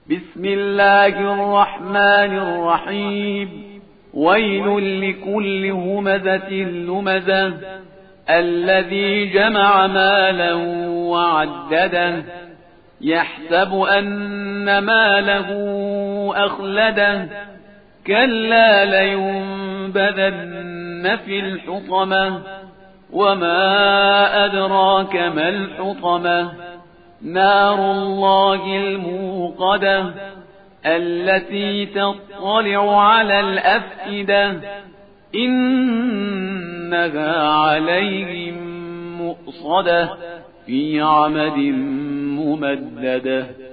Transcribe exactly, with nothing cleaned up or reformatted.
بسم الله الرحمن الرحيم ويل لكل همزة لمزة الذي جمع مالا وعدده يحسب أن ماله أخلده كلا لينبذن في الحطمة وما أدراك ما الحطمة نار الله الموقدة التي تطلع على الأفئدة إنها عليهم مؤصدة في عمد ممددة.